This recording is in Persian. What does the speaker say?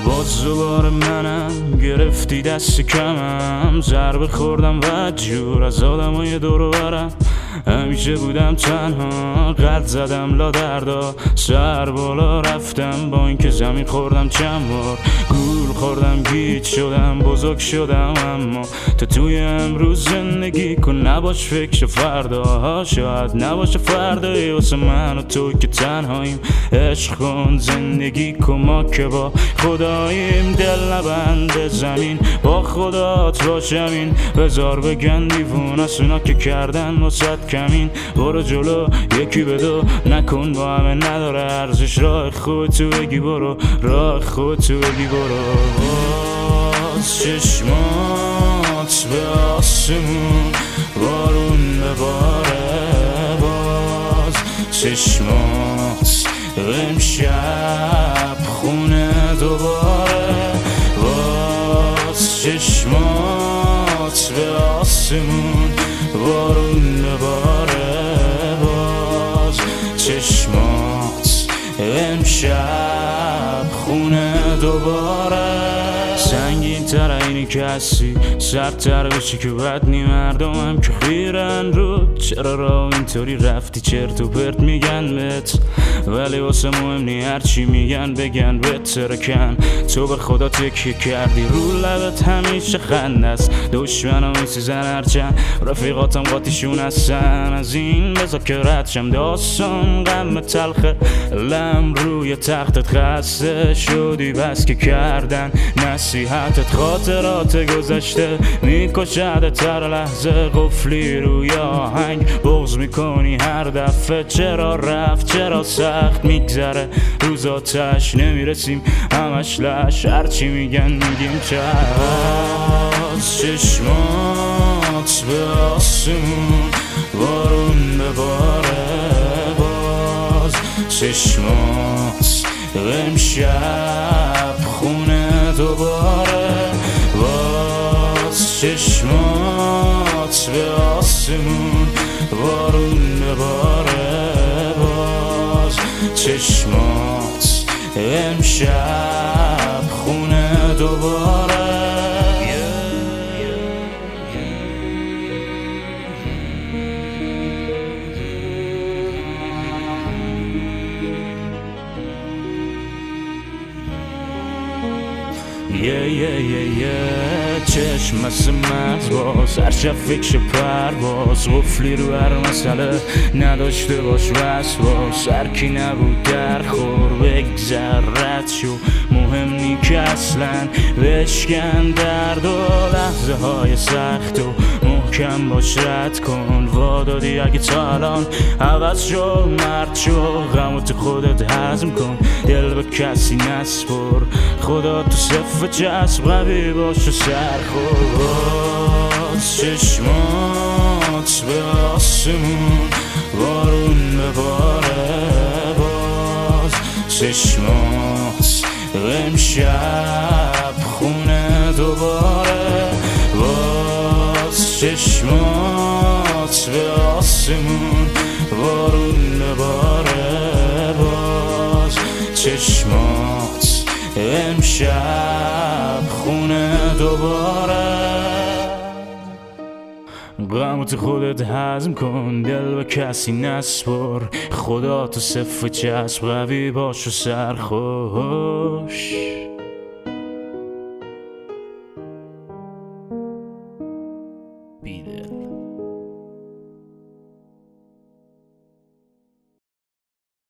باز دوباره منم گرفتی دست کمم، ضربه خوردم و جور از آدمای دور و برم. همیشه بودم تنها، قد زدم لا دردا، سر بالا رفتم با اینکه زمین خوردم چند بار. گول خوردم گیج شدم بزرگ شدم، اما تو توی امروز زندگی کن، نباش فکر فردا، شاید نباشه فردایی واسه من و تو که تنهاییم. عشق کن زندگی کن ما که با خداییم، دل نبند زمین با خدات باشم. این بذار بگن دیوونه اونا که کردن واسد کمین. برو جلو یکی به دو نکن با همه نداره ارزش، راه خودتو بگی برو، راه خودتو بگی برو. باز چشمات به آسمون بارون بباره، باز چشمات امشب خونه دوباره، باز چشمات به آسمون بارون بباره، باز چشمات امشب خونه دوباره. سنگین تر اینی که هستی، سردتر بشی که بد نی، مردم هم که خیرن رو چرا را اینطوری رفتی، چرت و پرت میگن بهت ولی واسه مهم نی، هرچی میگن بگن بهت ترکن. تو به خدا تکیه کردی رو لبت همیشه خنده است، دشمنم میسیزن هرچند رفیقاتم قاطیشون هستن. از این بذار که رد شم داستان غم تلخه، لم روی تختت خسته شدی بس که کردن نصیحتت، خاطرات گذشته میکشدت هر لحظه، قفلی روی آهنگ بغض میکنی هر دفعه. چرا رفت چرا سخت میگذره روزاتش نمیرسیم همش لش، هرچی میگن میگیم باز چشمات به آسمون بارون بباره، باز چشمات امشب خونه دوباره، باز چشمات به آسمون بارون بباره، باز چشمات امشب خونه دوباره. چشم مثل مرز باز، هر شب فکر پرواز، قفلی رو هر مسئله نداشته باش وسواس، هرکی نبود در خور بگذر رد شو، مهم نی که اصلا بشکن درد و لحظه های سخت و محکم باش رد کن. وادادی اگه تا الان عوض شو، مرد شو، غمو تو خودت هضم کن، دل به کسی نسپر، خدا تو صفه چسب قوی باش و سرخور. باز چشمات به آسمون بارون بباره، باز چشمات امشب خونه دوباره، باز چشمات به آسمون بارون بباره، باز چشمات امشب خونه دوباره. غمو تو خودت هضم کن، دل به کسی نسپر، خدا تو صفه چسب قوی باش و سرخوش. بیدل